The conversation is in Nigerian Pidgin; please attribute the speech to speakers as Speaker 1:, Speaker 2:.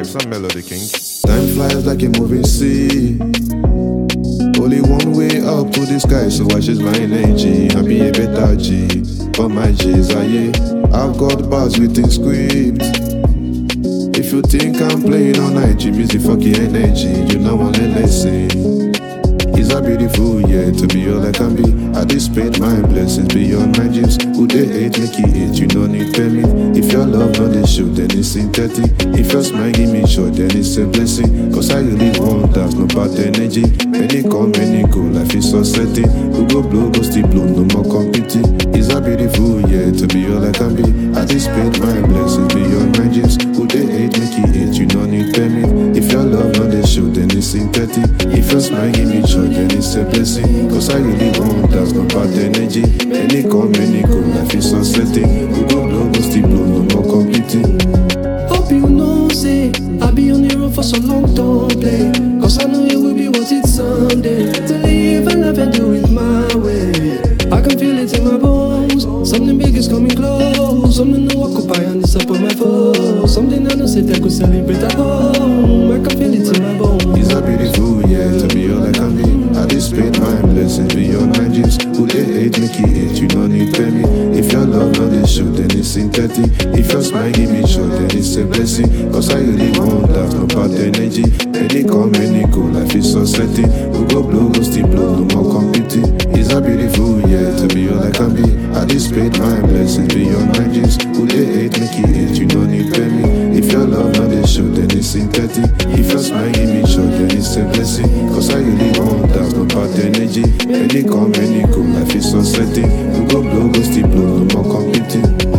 Speaker 1: lyrics and melody, king.
Speaker 2: Time flies like a moving sea. Only one way up to the sky, so I choose my energy and be a better G. For my G's, I've got bars within script. If you think I'm playing all night, G music fucking energy, you know I'm a lesson. It's a beautiful year to be all I can be. I dissipate my blessings beyond my dreams. Who they hate, make it hate, you don't need permit. If your love not they show, then it's synthetic. If your smile give me short, then it's a blessing. Cause I really want that's no bad energy. Many come, many go, life is so setting. Who go blow, go still blow, no more competing. It's a beautiful year to be all I can be. I dissipate my blessings beyond my dreams. Who they hate, make it hate, you don't need permit. If your love not they show, then it's synthetic. If your smile give me short, then it's a blessing. Cause I really want that's no bad energy. Many come, many go, life is so setting. Who go blow, go still blow, no more competing.
Speaker 3: Hope you know, say I'll be on the road for so long, don't play. Cause I know it will be worth it someday. To live and love and do it my way. I can feel it in my bones. Something big is coming close. Something to occupy and it's up on my phone. Something I know say I could celebrate at home. I can feel it in my bones.
Speaker 2: It's a beautiful year to be all I can be. I dissipate my blessings beyond my dreams. Who they hate, make it hate, you don't need permit. If your love not they show, then it's synthetic. If your smile give me short, then it's a blessing. Cause I really want that's no bad energy. Many come, many go, life is so setting. Who go blow, go still blow, no more competing. It's a beautiful year to be all I can be. I dissipate my blessings beyond my dreams. Who they hate, make it hate, you don't need permit. If your love not they show, then it's synthetic. If your smile give me short, then it's a blessing. Cause I really want that's no bad energy. Many come, many go, life is so setting. Who go blow, go still blow, no more competing.